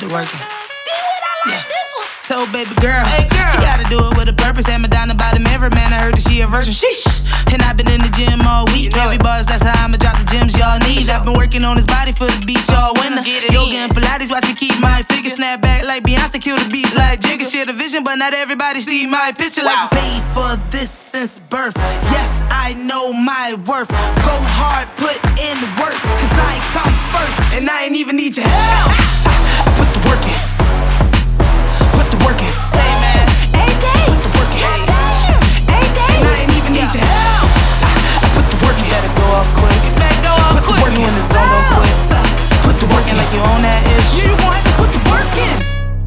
shit working. Yeah. Told baby girl, she gotta do it with a purpose. Had me down about him every man. I heard that she a virgin. Sheesh. And I've been in the gym all week. Heavy bars, that's how I'ma drop the gems y'all need. I've been working on his body for the beach all winter. Yoga and Pilates, watch me keep my figure. Snap back like Beyonce, kill the beats like Jigga. Share the vision, but not everybody see my picture. Like made for this since birth. Yes, I know my worth. Go hard, put in the work, cause I come first. And I ain't even need your help. I put the work in. Put the work in. Say man, ain't they? Put the work in. Ain't they? And I ain't even need your help. I put the work in. Better go off quick. Put the work in when the zone go quick. Put the work in like you own that issue. You gon' have to put the work in.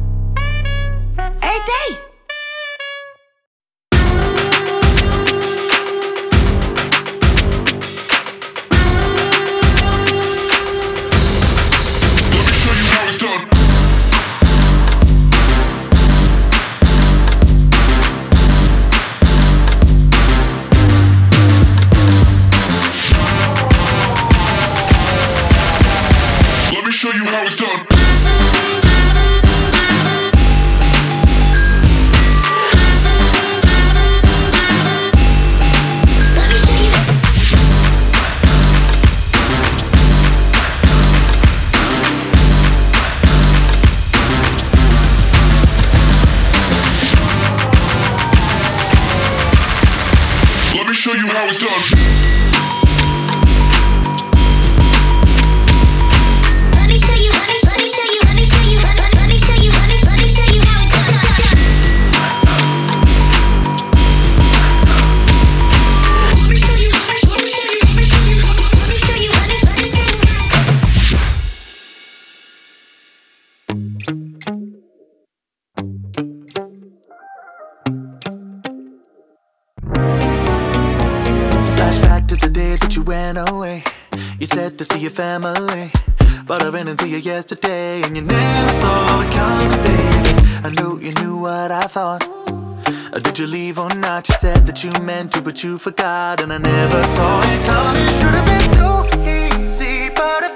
Ain't they? Show you how it's done. Let me show you how it's done. Flashback to the day that you ran away. You said to see your family, but I ran into you yesterday, and you never saw it coming, baby. I knew you knew what I thought. Did you leave or not? You said that you meant to, but you forgot, and I never saw it coming. Should've been so easy, but